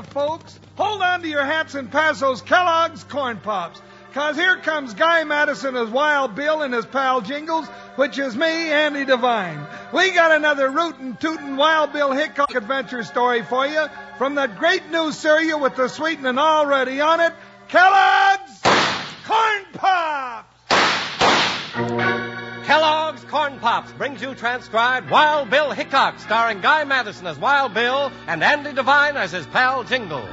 folks. Hold on to your hats and pass those Kellogg's Corn Pops. 'Cause here comes Guy Madison as Wild Bill and his pal Jingles, which is me, Andy Devine. We got another rootin' tootin' Wild Bill Hickok adventure story for you from that great new cereal with the sweetening already on it, Kellogg's Corn Pops! Kellogg's Corn Pops brings you transcribed Wild Bill Hickok, starring Guy Madison as Wild Bill and Andy Devine as his pal Jingles.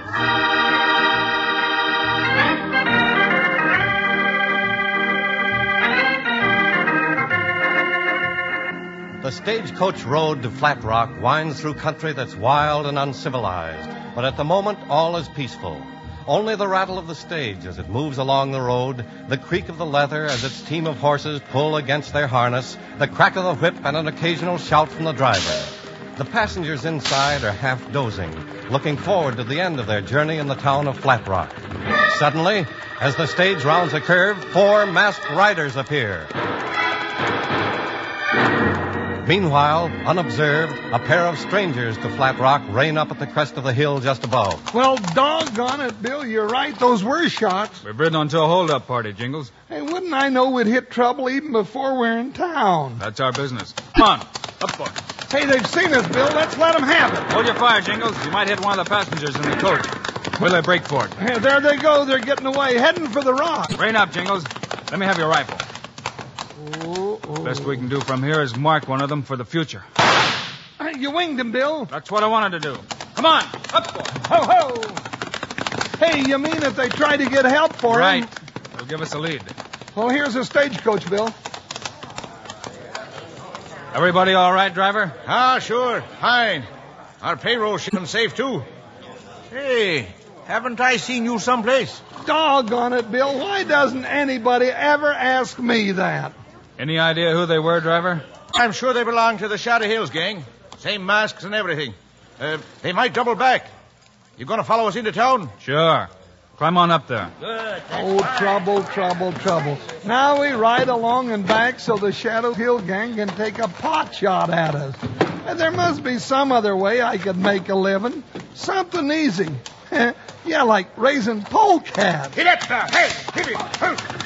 The stagecoach road to Flat Rock winds through country that's wild and uncivilized, but at the moment all is peaceful. Only the rattle of the stage as it moves along the road, the creak of the leather as its team of horses pull against their harness, the crack of the whip and an occasional shout from the driver. The passengers inside are half dozing, looking forward to the end of their journey in the town of Flat Rock. Suddenly, as the stage rounds a curve, 4 masked riders appear. Meanwhile, unobserved, a pair of strangers to Flat Rock rein up at the crest of the hill just above. Well, doggone it, Bill, you're right. Those were shots. We've ridden onto a hold-up party, Jingles. Hey, wouldn't I know we'd hit trouble even before we're in town? That's our business. Come on, up for it. Hey, they've seen us, Bill. Let's let them have it. Hold your fire, Jingles. You might hit one of the passengers in the coach. Will they break for it? Hey, there they go. They're getting away, heading for the rock. Rein up, Jingles. Let me have your rifle. Best we can do from here is mark one of them for the future. Hey, you winged him, Bill. That's what I wanted to do. Come on, up for it. Ho, ho. Hey, you mean if they try to get help for him? Right. They'll give us a lead. Well, here's a stagecoach, Bill. Everybody all right, driver? Ah, sure. Fine. Our payroll shipment's safe, too. Hey, haven't I seen you someplace? Doggone it, Bill. Why doesn't anybody ever ask me that? Any idea who they were, driver? I'm sure they belong to the Shadow Hills gang. Same masks and everything. They might double back. You going to follow us into town? Sure. Climb on up there. Good. Oh, trouble. Now we ride along and back so the Shadow Hill gang can take a pot shot at us. And there must be some other way I could make a living. Something easy. Yeah, like raising polecats. Hit it now. Hey, hit it.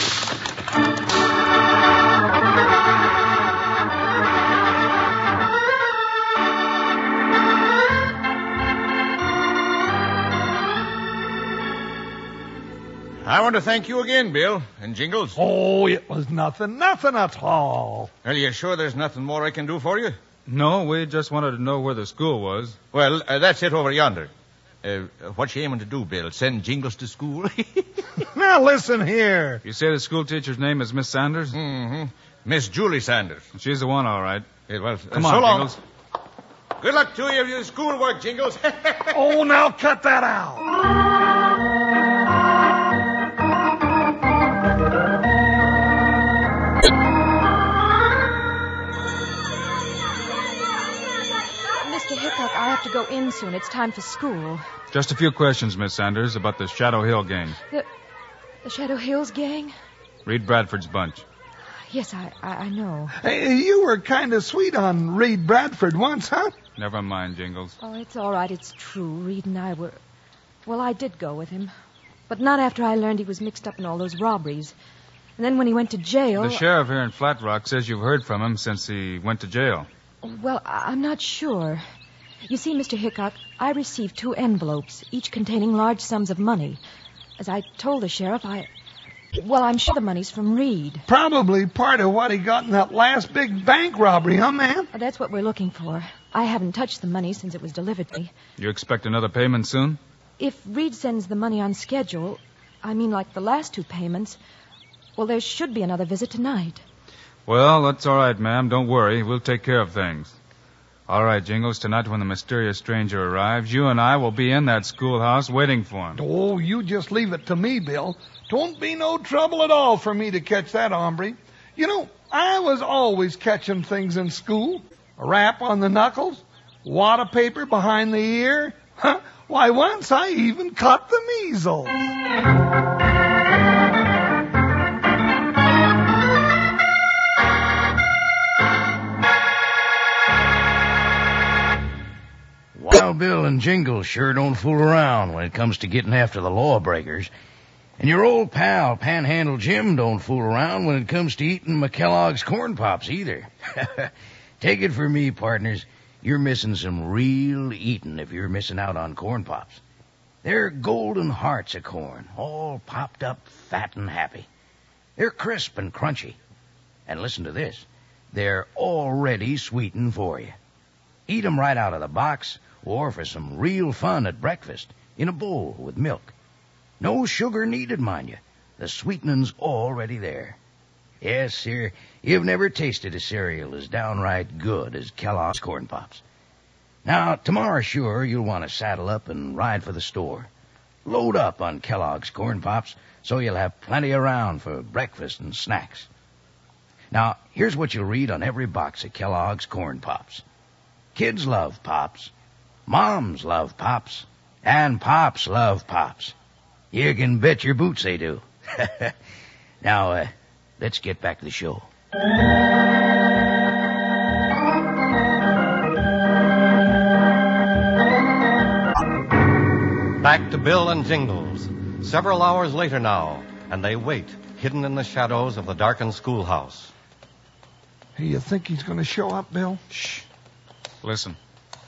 I want to thank you again, Bill and Jingles. Oh, it was nothing at all. Are you sure there's nothing more I can do for you? No, we just wanted to know where the school was. Well, that's it over yonder. What you aiming to do, Bill? Send Jingles to school? Now, listen here. You say the school teacher's name is Miss Sanders? Mm-hmm. Miss Julie Sanders. She's the one, all right. Yeah, well, Come so on, long. Jingles. Good luck to you with your schoolwork, Jingles. Oh, now cut that out. Mr. Hickok, I have to go in soon. It's time for school. Just a few questions, Miss Sanders, about the Shadow Hill gang. The Shadow Hills gang? Reed Bradford's bunch. Yes, I know. Hey, you were kind of sweet on Reed Bradford once, huh? Never mind, Jingles. Oh, it's all right. It's true. Reed and I were... Well, I did go with him. But not after I learned he was mixed up in all those robberies. And then when he went to jail... The sheriff here in Flat Rock says you've heard from him since he went to jail. Well, I'm not sure. You see, Mr. Hickok, I received 2 envelopes, each containing large sums of money. As I told the sheriff, Well, I'm sure the money's from Reed. Probably part of what he got in that last big bank robbery, huh, ma'am? That's what we're looking for. I haven't touched the money since it was delivered to me. You expect another payment soon? If Reed sends the money on schedule, I mean like the last 2 payments, well, there should be another visit tonight. Well, that's all right, ma'am. Don't worry. We'll take care of things. All right, Jingles, tonight when the mysterious stranger arrives, you and I will be in that schoolhouse waiting for him. Oh, you just leave it to me, Bill. 'Twon't be no trouble at all for me to catch that hombre. You know, I was always catching things in school. A rap on the knuckles, wad of paper behind the ear. Why, once I even caught the measles. Wild Wild Bill and Jingles sure don't fool around when it comes to getting after the lawbreakers. And your old pal, Panhandle Jim, don't fool around when it comes to eating McKellogg's corn pops either. Take it from me, partners, you're missing some real eating if you're missing out on corn pops. They're golden hearts of corn, all popped up, fat and happy. They're crisp and crunchy. And listen to this, they're already sweetened for you. Eat 'em right out of the box, or for some real fun at breakfast, in a bowl with milk. No sugar needed, mind you. The sweetening's already there. Yes, sir, you've never tasted a cereal as downright good as Kellogg's Corn Pops. Now, tomorrow, sure, you'll want to saddle up and ride for the store. Load up on Kellogg's Corn Pops so you'll have plenty around for breakfast and snacks. Now, here's what you'll read on every box of Kellogg's Corn Pops. Kids love Pops, moms love Pops, and Pops love Pops. You can bet your boots they do. Now, let's get back to the show. Back to Bill and Jingles. Several hours later now, and they wait, hidden in the shadows of the darkened schoolhouse. Hey, you think he's going to show up, Bill? Shh. Listen.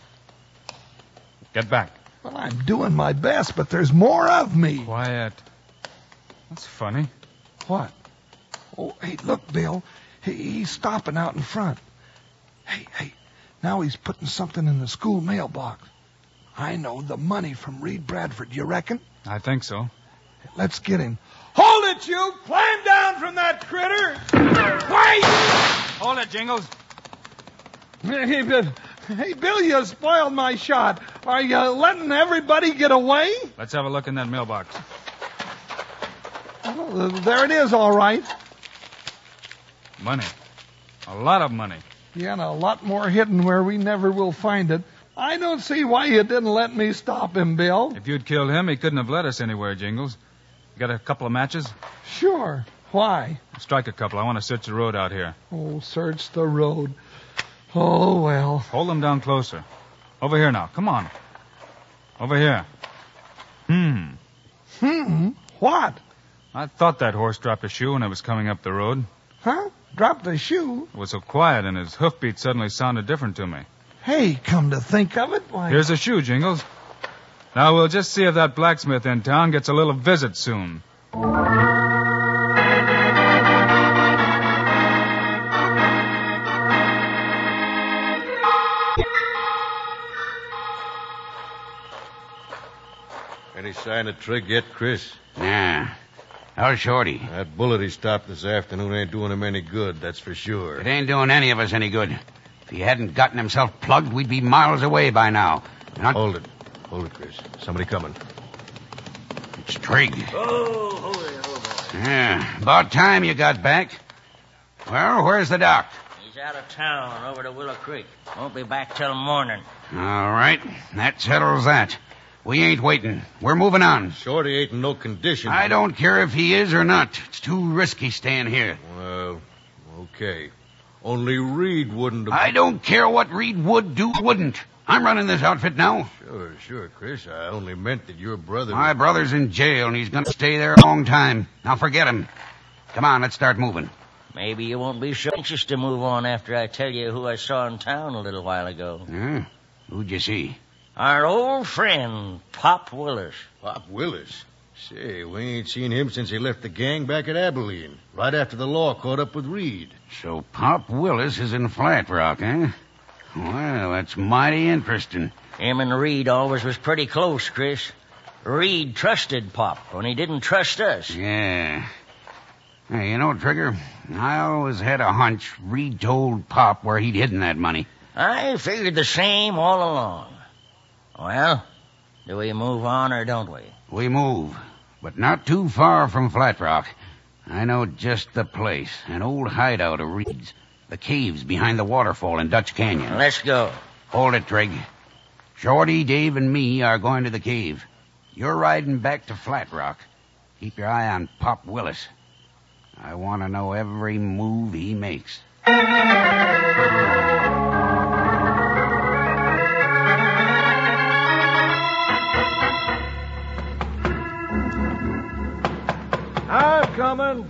Get back. Well, I'm doing my best, but there's more of me. Quiet. That's funny. What? Oh, hey, look, Bill. He's stopping out in front. Hey, now he's putting something in the school mailbox. I know, the money from Reed Bradford, you reckon? I think so. Let's get him. Hold it, you! Climb down from that critter! Wait! Hold it, Jingles. Hey, Bill, you spoiled my shot. Are you letting everybody get away? Let's have a look in that mailbox. Oh, there it is, all right. Money. A lot of money. Yeah, and a lot more hidden where we never will find it. I don't see why you didn't let me stop him, Bill. If you'd killed him, he couldn't have led us anywhere, Jingles. You got a couple of matches? Sure. Why? Strike a couple. I want to search the road out here. Oh, search the road. Oh, well. Hold them down closer. Over here now. Come on. Over here. What? I thought that horse dropped a shoe when it was coming up the road. Huh? Dropped a shoe? It was so quiet, and his hoofbeat suddenly sounded different to me. Hey, come to think of it, why... Here's a shoe, Jingles. Now we'll just see if that blacksmith in town gets a little visit soon. Any sign of Trigg yet, Chris? Nah. How's Shorty? That bullet he stopped this afternoon ain't doing him any good, that's for sure. It ain't doing any of us any good. If he hadn't gotten himself plugged, we'd be miles away by now. Hold it, Chris. Somebody coming. It's Trigg. Oh, hold it. Yeah, about time you got back. Well, where's the doc? He's out of town, over to Willow Creek. Won't be back till morning. All right, that settles that. We ain't waiting. We're moving on. Shorty ain't in no condition. I don't care if he is or not. It's too risky staying here. Well, okay. Only Reed wouldn't have... I don't care what Reed would do, wouldn't. I'm running this outfit now. Sure, Chris. I only meant that your brother... My brother's in jail, and he's going to stay there a long time. Now forget him. Come on, let's start moving. Maybe you won't be so anxious to move on after I tell you who I saw in town a little while ago. Who'd you see? Our old friend, Pop Willis. Pop Willis? Say, we ain't seen him since he left the gang back at Abilene, right after the law caught up with Reed. So Pop Willis is in Flat Rock, eh? Well, that's mighty interesting. Him and Reed always was pretty close, Chris. Reed trusted Pop when he didn't trust us. Yeah. Hey, you know, Trigger, I always had a hunch Reed told Pop where he'd hidden that money. I figured the same all along. Well, do we move on or don't we? We move, but not too far from Flat Rock. I know just the place, an old hideout of Reed's. The caves behind the waterfall in Dutch Canyon. Let's go. Hold it, Trigg. Shorty, Dave, and me are going to the cave. You're riding back to Flat Rock. Keep your eye on Pop Willis. I want to know every move he makes. I'm coming.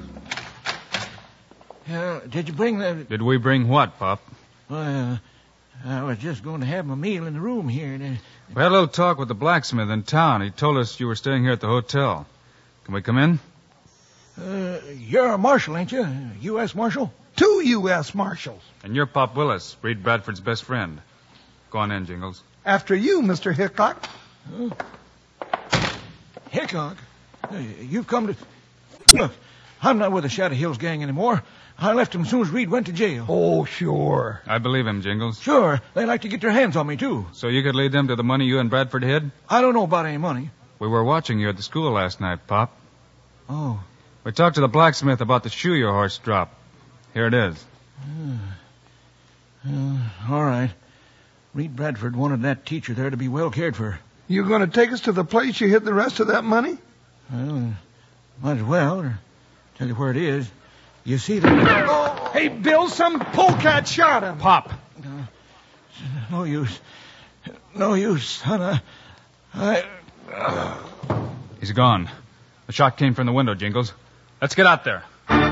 Did you bring the... Did we bring what, Pop? I was just going to have my meal in the room here. We had a little talk with the blacksmith in town. He told us you were staying here at the hotel. Can we come in? You're a marshal, ain't you? U.S. Marshal? 2 U.S. Marshals. And you're Pop Willis, Reed Bradford's best friend. Go on in, Jingles. After you, Mr. Hickok. Hickok? You've come to... Look, I'm not with the Shadow Hills gang anymore. I left him as soon as Reed went to jail. Oh, sure. I believe him, Jingles. Sure. They like to get their hands on me, too. So you could lead them to the money you and Bradford hid? I don't know about any money. We were watching you at the school last night, Pop. Oh. We talked to the blacksmith about the shoe your horse dropped. Here it is. All right. Reed Bradford wanted that teacher there to be well cared for. You going to take us to the place you hid the rest of that money? Well, might as well, or tell you where it is. You see that... Oh, hey, Bill, some polecat shot him. Pop. No use. No use, son. He's gone. The shot came from the window, Jingles. Let's get out there.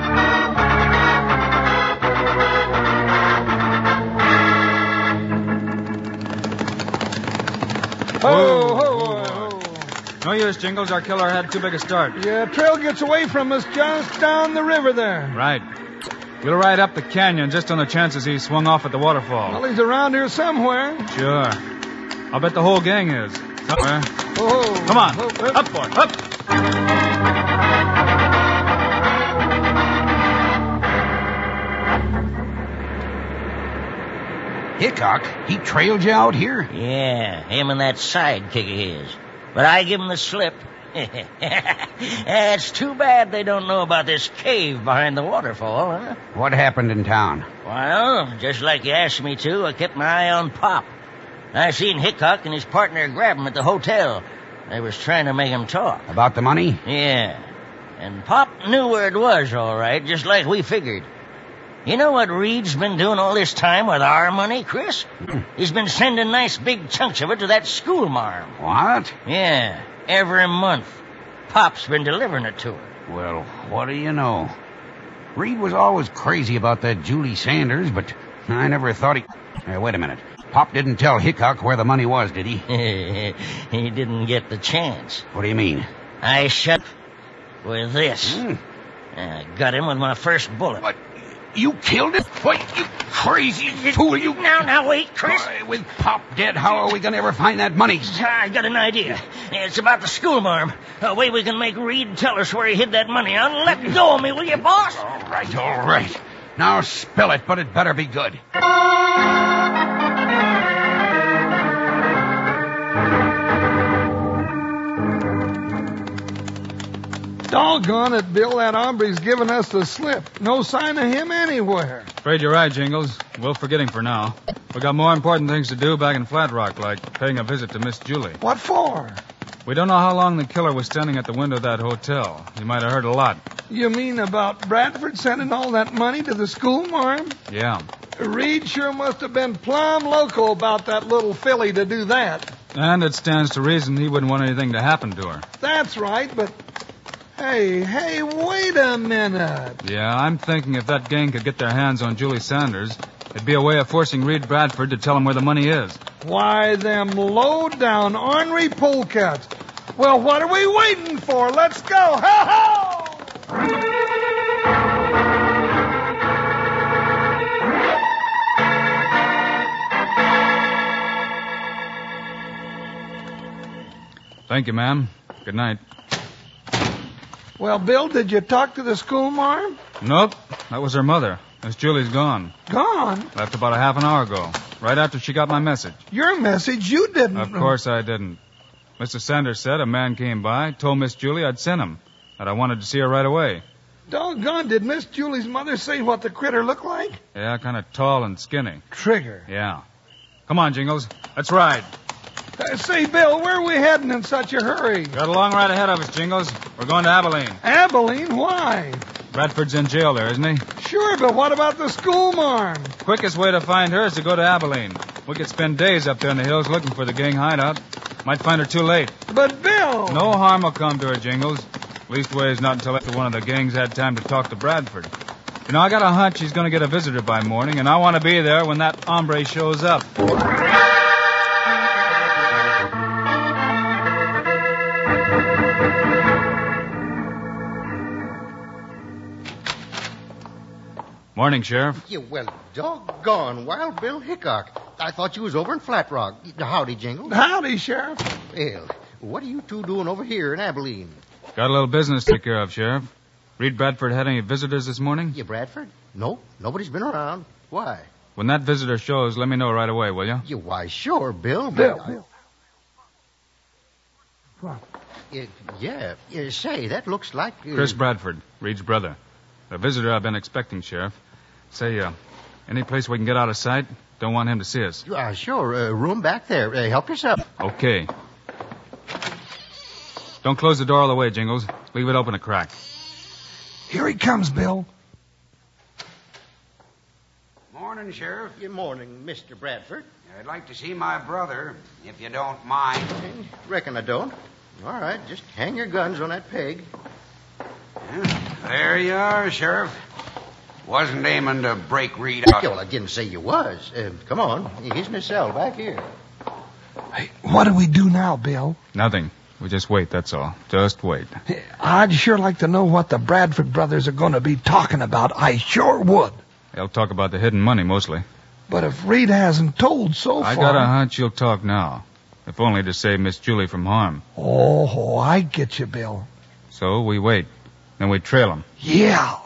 Ho, ho, ho. No use, Jingles. Our killer had too big a start. Yeah, trail gets away from us just down the river there. Right. We'll ride up the canyon just on the chances he swung off at the waterfall. Well, he's around here somewhere. Sure. I'll bet the whole gang is. Somewhere. Oh, Come on. Up, boy. Up. Hickok, he trailed you out here? Yeah, him and that sidekick of his. But I give him the slip. It's too bad they don't know about this cave behind the waterfall, huh? What happened in town? Well, just like you asked me to, I kept my eye on Pop. I seen Hickok and his partner grab him at the hotel. They was trying to make him talk. About the money? Yeah. And Pop knew where it was, all right, just like we figured. You know what Reed's been doing all this time with our money, Chris? He's been sending nice big chunks of it to that schoolmarm. What? Yeah, every month. Pop's been delivering it to her. Well, what do you know? Reed was always crazy about that Julie Sanders, but I never thought he... wait a minute. Pop didn't tell Hickok where the money was, did he? He didn't get the chance. What do you mean? I shot with this. I got him with my first bullet. What? You killed him? What, you crazy fool, you... Now, wait, Chris. With Pop dead, how are we going to ever find that money? I got an idea. It's about the schoolmarm. A way we can make Reed tell us where he hid that money. Now, let go of me, will you, boss? All right. Now spill it, but it better be good. Doggone it, Bill, that hombre's given us the slip. No sign of him anywhere. Afraid you're right, Jingles. We'll forgetting for now. We got more important things to do back in Flat Rock, like paying a visit to Miss Julie. What for? We don't know how long the killer was standing at the window of that hotel. He might have heard a lot. You mean about Bradford sending all that money to the schoolmarm? Yeah. Reed sure must have been plumb loco about that little filly to do that. And it stands to reason he wouldn't want anything to happen to her. That's right, but... Hey, wait a minute. Yeah, I'm thinking if that gang could get their hands on Julie Sanders, it'd be a way of forcing Reed Bradford to tell him where the money is. Why, them low-down, ornery polecats. Well, what are we waiting for? Let's go. Ho-ho! Thank you, ma'am. Good night. Well, Bill, did you talk to the schoolmarm? Nope. That was her mother. Miss Julie's gone. Gone? Left about a half an hour ago. Right after she got my message. Your message? You didn't. Of course I didn't. Mr. Sanders said a man came by, told Miss Julie I'd sent him, that I wanted to see her right away. Doggone, did Miss Julie's mother say what the critter looked like? Yeah, kind of tall and skinny. Trigger. Yeah. Come on, Jingles. Let's ride. Say, Bill, where are we heading in such a hurry? Got a long ride ahead of us, Jingles. We're going to Abilene. Abilene? Why? Bradford's in jail there, isn't he? Sure, but what about the schoolmarm? Quickest way to find her is to go to Abilene. We could spend days up there in the hills looking for the gang hideout. Might find her too late. But, Bill! No harm will come to her, Jingles. Leastways, not until after one of the gangs had time to talk to Bradford. You know, I got a hunch he's going to get a visitor by morning, and I want to be there when that hombre shows up. Morning, Sheriff. Yeah, well, doggone, Wild Bill Hickok. I thought you was over in Flat Rock. Howdy, Jingles. Howdy, Sheriff. Well, what are you two doing over here in Abilene? Got a little business to take care of, Sheriff. Reed Bradford had any visitors this morning? Yeah, Bradford? No, nobody's been around. Why? When that visitor shows, let me know right away, will you? Yeah, why, sure, Bill. Bill. What? Yeah, say, that looks like... Chris Bradford, Reed's brother. The visitor I've been expecting, Sheriff. Say, any place we can get out of sight? Don't want him to see us. Sure. Room back there. Help yourself. Okay. Don't close the door all the way, Jingles. Leave it open a crack. Here he comes, Bill. Morning, Sheriff. Good morning, Mr. Bradford. I'd like to see my brother, if you don't mind. Reckon I don't. All right, just hang your guns on that peg. There you are, Sheriff. Wasn't aiming to break Reed out. Well, I didn't say you was. Come on. He's in his cell back here. Hey, what do we do now, Bill? Nothing. We just wait, that's all. Just wait. I'd sure like to know what the Bradford brothers are going to be talking about. I sure would. They'll talk about the hidden money, mostly. But if Reed hasn't told so far... I got a hunch you'll talk now. If only to save Miss Julie from harm. Oh, I get you, Bill. So we wait. Then we trail him. Yeah.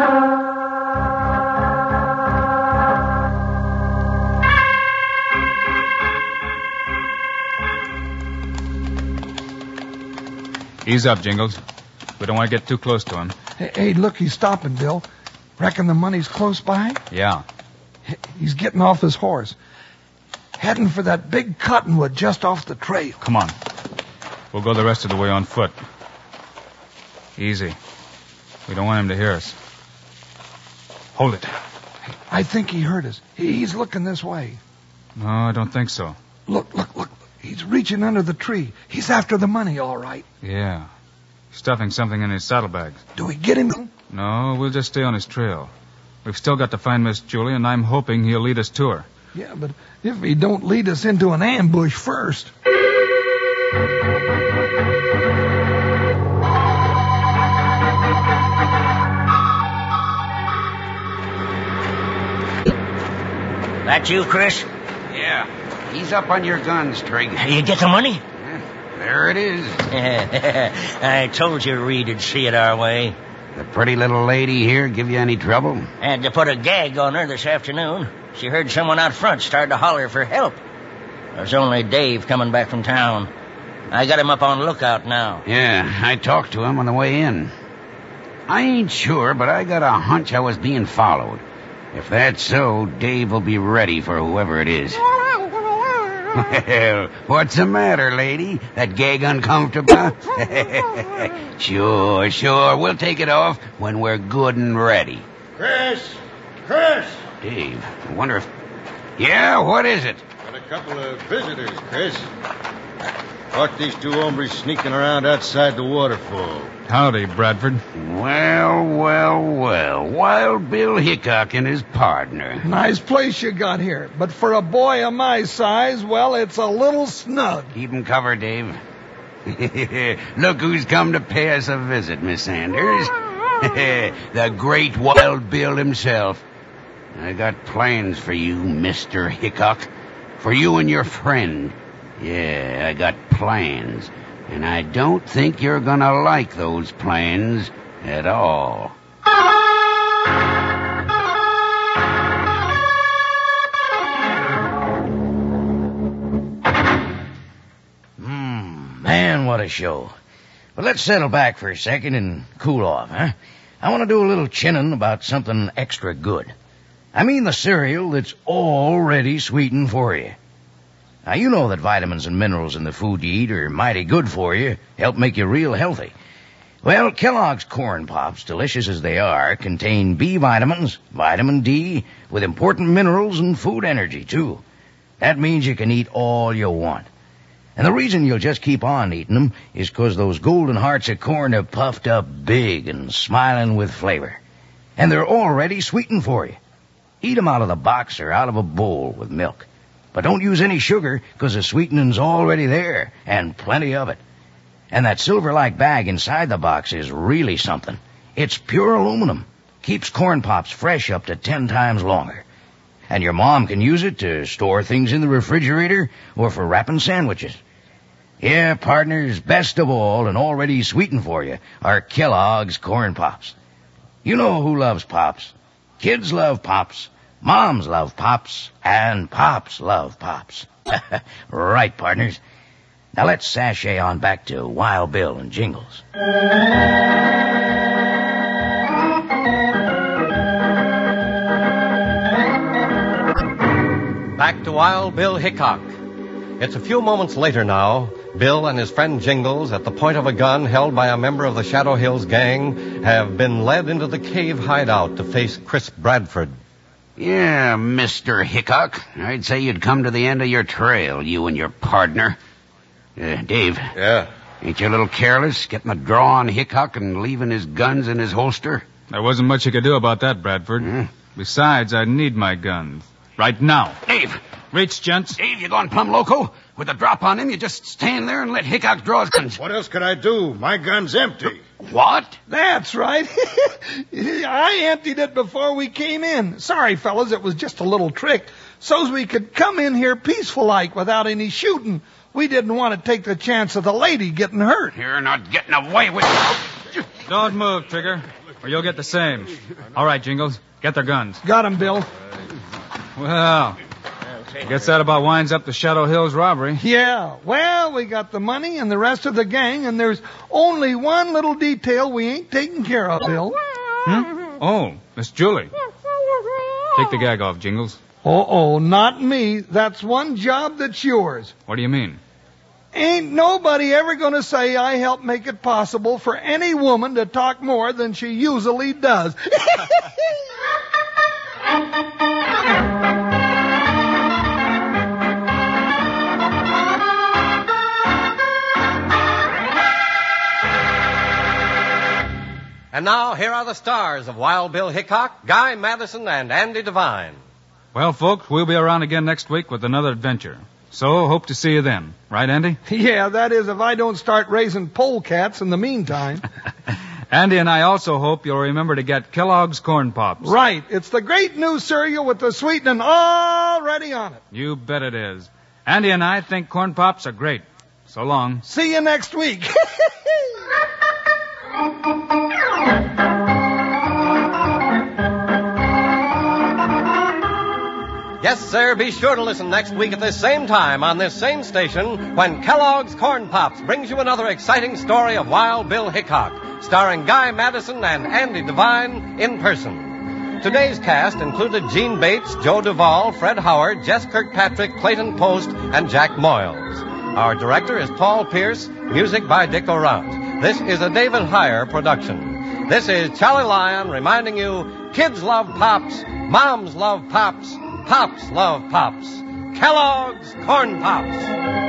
Ease up, Jingles. We don't want to get too close to him. Hey, look, he's stopping, Bill. Reckon the money's close by? Yeah. He's getting off his horse. Heading for that big cottonwood just off the trail. Come on. We'll go the rest of the way on foot. Easy. We don't want him to hear us. Hold it. I think he heard us. He's looking this way. No, I don't think so. Look. He's reaching under the tree. He's after the money, all right. Yeah. Stuffing something in his saddlebags. Do we get him? No, we'll just stay on his trail. We've still got to find Miss Julie, and I'm hoping he'll lead us to her. Yeah, but if he don't lead us into an ambush first... That you, Chris? Yeah. Ease up on your guns, Trig. You get the money? There it is. I told you Reed'd see it our way. The pretty little lady here give you any trouble? Had to put a gag on her this afternoon. She heard someone out front start to holler for help. There's only Dave coming back from town. I got him up on lookout now. Yeah, I talked to him on the way in. I ain't sure, but I got a hunch I was being followed. If that's so, Dave will be ready for whoever it is. Well, what's the matter, lady? That gag uncomfortable? Sure. We'll take it off when we're good and ready. Chris! Dave, I wonder if... Yeah, what is it? Got a couple of visitors, Chris. Caught these two hombres sneaking around outside the waterfall. Howdy, Bradford. Well. Wild Bill Hickok and his partner. Nice place you got here. But for a boy of my size, well, it's a little snug. Keep 'em covered, Dave. Look who's come to pay us a visit, Miss Sanders. The great Wild Bill himself. I got plans for you, Mr. Hickok. For you and your friend. Yeah, I got plans. And I don't think you're gonna like those plans at all. Man, what a show. But let's settle back for a second and cool off, huh? I want to do a little chinning about something extra good. I mean the cereal that's already sweetened for you. Now, you know that vitamins and minerals in the food you eat are mighty good for you, help make you real healthy. Well, Kellogg's Corn Pops, delicious as they are, contain B vitamins, vitamin D, with important minerals and food energy, too. That means you can eat all you want. And the reason you'll just keep on eating them is 'cause those golden hearts of corn are puffed up big and smiling with flavor. And they're already sweetened for you. Eat them out of the box or out of a bowl with milk. But don't use any sugar 'cause the sweetening's already there, and plenty of it. And that silver-like bag inside the box is really something. It's pure aluminum. Keeps Corn Pops fresh up to 10 times longer. And your mom can use it to store things in the refrigerator or for wrapping sandwiches. Yeah, partners, best of all, and already sweetened for you, are Kellogg's Corn Pops. You know who loves Pops. Kids love Pops, moms love Pops, and Pops love Pops. Right, partners. Now let's sashay on back to Wild Bill and Jingles. Back to Wild Bill Hickok. It's a few moments later now. Bill and his friend Jingles, at the point of a gun held by a member of the Shadow Hills gang, have been led into the cave hideout to face Chris Bradford. Yeah, Mr. Hickok. I'd say you'd come to the end of your trail, you and your partner. Dave. Yeah? Ain't you a little careless, getting a draw on Hickok and leaving his guns in his holster? There wasn't much you could do about that, Bradford. Besides, I need my guns. Right now. Dave! Reach, gents. Dave, you gone plumb loco? With a drop on him, you just stand there and let Hickok draw his guns. What else could I do? My gun's empty. What? That's right. I emptied it before we came in. Sorry, fellas, it was just a little trick. So's we could come in here peaceful-like without any shooting. We didn't want to take the chance of the lady getting hurt. You're not getting away with it. Don't move, Trigger, or you'll get the same. All right, Jingles, get their guns. Got 'em, Bill. Well, guess that about winds up the Shadow Hills robbery. Yeah, well, we got the money and the rest of the gang, and there's only one little detail we ain't taken care of, Bill. Oh, Miss Julie. Take the gag off, Jingles. Oh, not me. That's one job that's yours. What do you mean? Ain't nobody ever going to say I helped make it possible for any woman to talk more than she usually does. And now, here are the stars of Wild Bill Hickok, Guy Madison, and Andy Devine. Well, folks, we'll be around again next week with another adventure. So, hope to see you then. Right, Andy? Yeah, that is if I don't start raising polecats in the meantime. Andy and I also hope you'll remember to get Kellogg's Corn Pops. Right. It's the great new cereal with the sweetening already on it. You bet it is. Andy and I think Corn Pops are great. So long. See you next week. Yes, sir, be sure to listen next week at this same time on this same station when Kellogg's Corn Pops brings you another exciting story of Wild Bill Hickok, starring Guy Madison and Andy Devine in person. Today's cast included Gene Bates, Joe Duvall, Fred Howard, Jess Kirkpatrick, Clayton Post, and Jack Moyles. Our director is Paul Pierce, music by Dick Orant. This is a David Heyer production. This is Charlie Lyon reminding you, kids love Pops, moms love Pops, Pops love Pops. Kellogg's Corn Pops.